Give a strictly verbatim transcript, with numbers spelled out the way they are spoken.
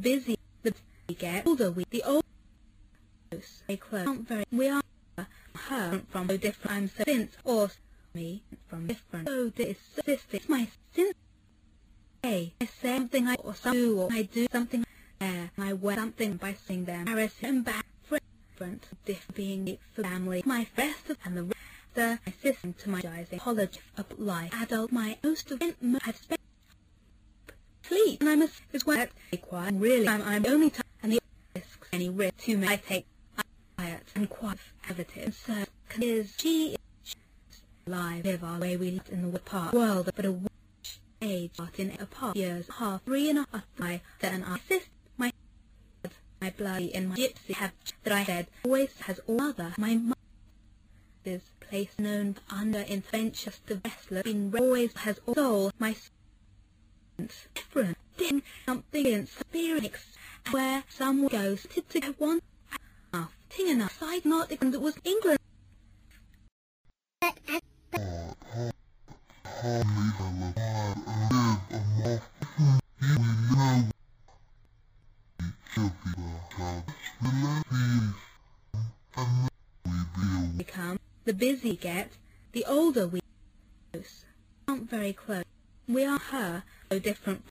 busy, the we get older, we the old they close. Aren't very we are her from so different. I'm so since or me from different. So this sister my since. Hey, I say something I or some do or I do something there. I wear something by saying them. Paris and back different, different being for family. My best of and the rest my system to my rising college of life. Adult my most of it have spent sleep and I must is wet quiet and really I'm I'm only time and the risks any risk to me I take quiet and quiet positive so is she is live live our way we live in the part world but a age but in a part years half three and a half I then I assist my my bloody in my gypsy have that I said always has all other my mother is place known under infectious the wrestler been always has all soul my different thing something in spirits where someone goes to, to one enough thing enough side not and it was England become the busy get the older we aren't very close we are her so different